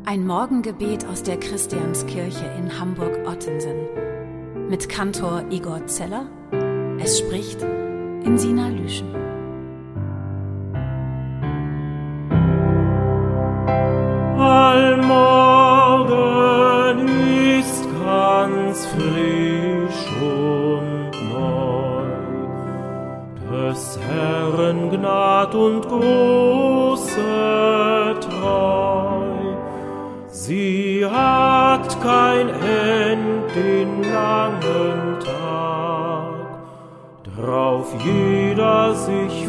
Ein Morgengebet aus der Christianskirche in Hamburg-Ottensen mit Kantor Igor Zeller. Es spricht Insina Lüschen. Allmorgen ist ganz frisch und neu, des Herrn Gnad und große Treu. Sie hat kein End den langen Tag, drauf jeder sich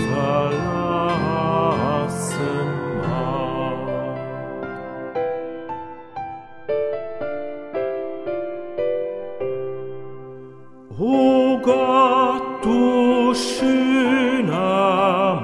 verlassen mag. O Gott, du schöner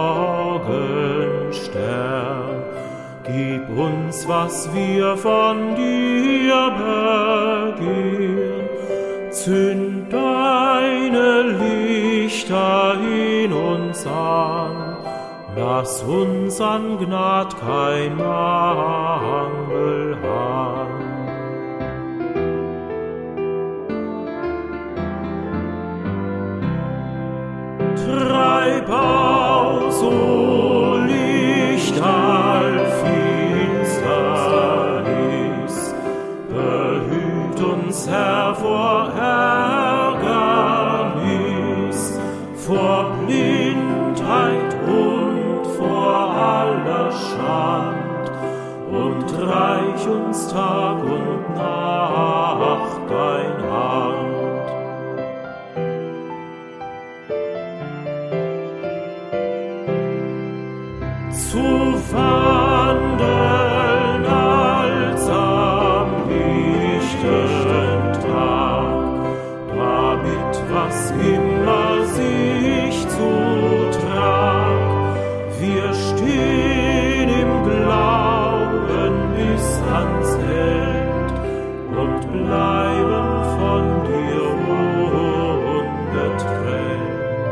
Morgenstern, gib uns, was wir von dir begehren. Zünd deine Lichter in uns an, lass uns an Gnad kein Mangel haben. Treib aus, o Licht all Finsternis, behüt uns, Herr, vor Ärgernis, vor Blindheit und vor aller Schand, und reich uns Tag und Nacht dein Hand. Zu wandeln als am lichten Tag, damit was immer sich zutrag, wir stehen im Glauben bis ans End und bleiben von dir ungetrennt.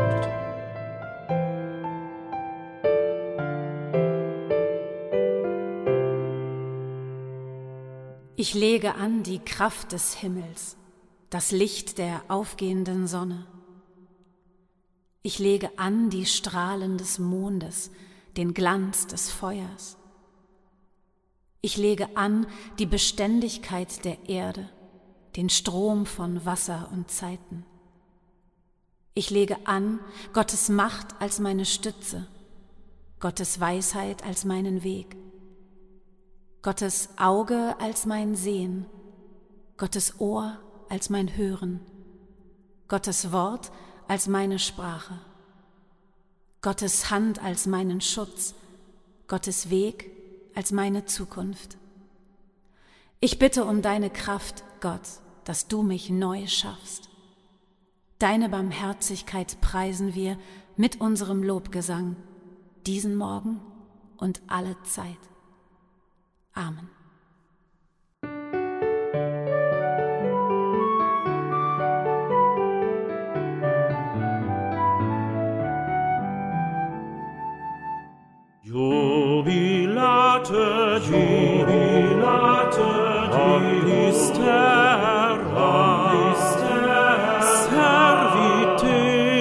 Ich lege an die Kraft des Himmels, das Licht der aufgehenden Sonne. Ich lege an die Strahlen des Mondes, den Glanz des Feuers. Ich lege an die Beständigkeit der Erde, den Strom von Wasser und Zeiten. Ich lege an Gottes Macht als meine Stütze, Gottes Weisheit als meinen Weg, Gottes Auge als mein Sehen, Gottes Ohr als mein Hören, Gottes Wort als meine Sprache, Gottes Hand als meinen Schutz, Gottes Weg als meine Zukunft. Ich bitte um deine Kraft, Gott, dass du mich neu schaffst. Deine Barmherzigkeit preisen wir mit unserem Lobgesang, diesen Morgen und alle Zeit. Amen. Jubilate, jubilate, ist heran, servite,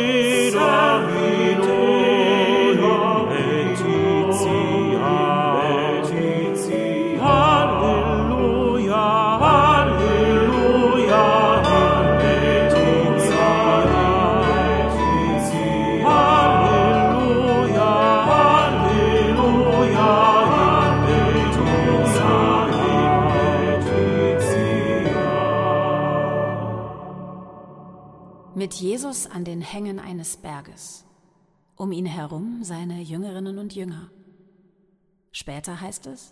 Mit Jesus an den Hängen eines Berges, um ihn herum seine Jüngerinnen und Jünger. Später heißt es: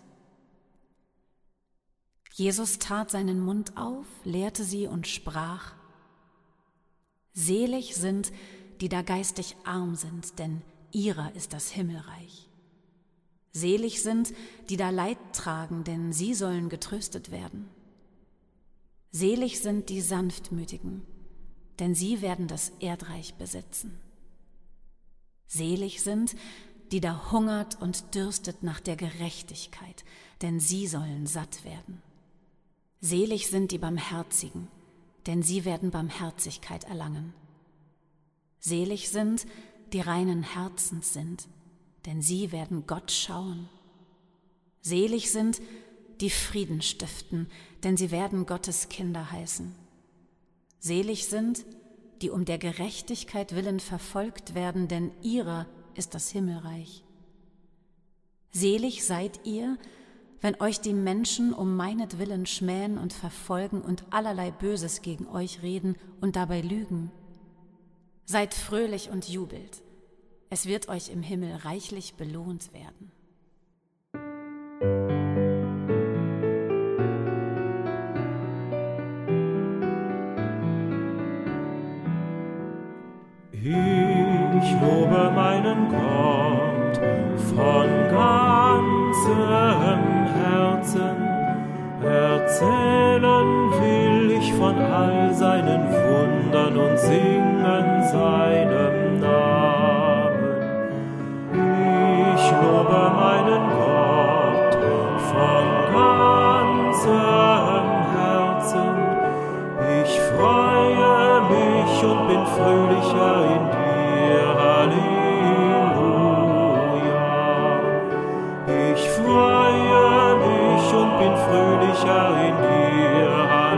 Jesus tat seinen Mund auf, leerte sie und sprach: Selig sind, die da geistig arm sind, denn ihrer ist das Himmelreich. Selig sind, die da Leid tragen, denn sie sollen getröstet werden. Selig sind die Sanftmütigen, denn sie werden das Erdreich besitzen. Selig sind, die da hungert und dürstet nach der Gerechtigkeit, denn sie sollen satt werden. Selig sind die Barmherzigen, denn sie werden Barmherzigkeit erlangen. Selig sind, die reinen Herzens sind, denn sie werden Gott schauen. Selig sind, die Frieden stiften, denn sie werden Gottes Kinder heißen. Selig sind, die um der Gerechtigkeit willen verfolgt werden, denn ihrer ist das Himmelreich. Selig seid ihr, wenn euch die Menschen um meinetwillen schmähen und verfolgen und allerlei Böses gegen euch reden und dabei lügen. Seid fröhlich und jubelt, es wird euch im Himmel reichlich belohnt werden. Ich lobe meinen Gott von ganzem Herzen. Erzählen will ich von all seinen Wundern und singen seinem Namen. Ich lobe meinen Gott von ganzem Herzen. Ich freue mich und bin fröhlicher in dir, Halleluja. Ich freue mich und bin fröhlicher in dir,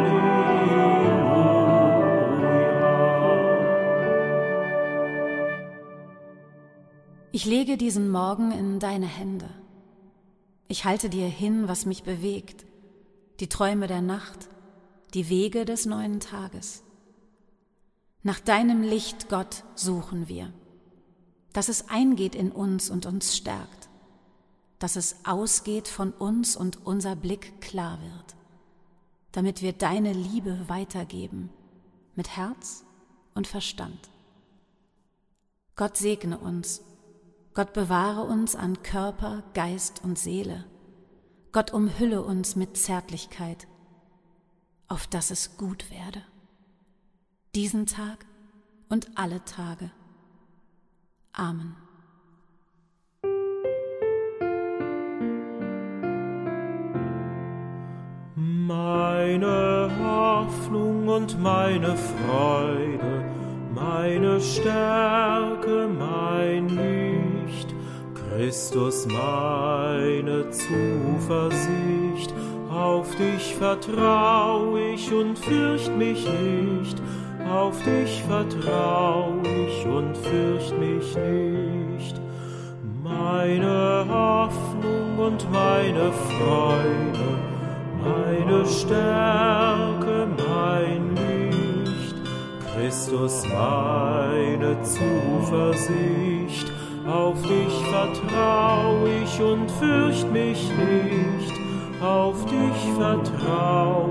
Halleluja. Ich lege diesen Morgen in deine Hände. Ich halte dir hin, was mich bewegt, die Träume der Nacht, die Wege des neuen Tages. Nach deinem Licht, Gott, suchen wir, dass es eingeht in uns und uns stärkt, dass es ausgeht von uns und unser Blick klar wird, damit wir deine Liebe weitergeben, mit Herz und Verstand. Gott segne uns, Gott bewahre uns an Körper, Geist und Seele, Gott umhülle uns mit Zärtlichkeit, auf dass es gut werde. Diesen Tag und alle Tage. Amen. Meine Hoffnung und meine Freude, meine Stärke, mein Licht, Christus meine Zuversicht, auf dich vertrau ich und fürcht mich nicht, auf dich vertrau ich und fürcht mich nicht. Meine Hoffnung und meine Freude, meine Stärke, mein Licht, Christus meine Zuversicht, auf dich vertrau ich und fürcht mich nicht, auf dich vertrau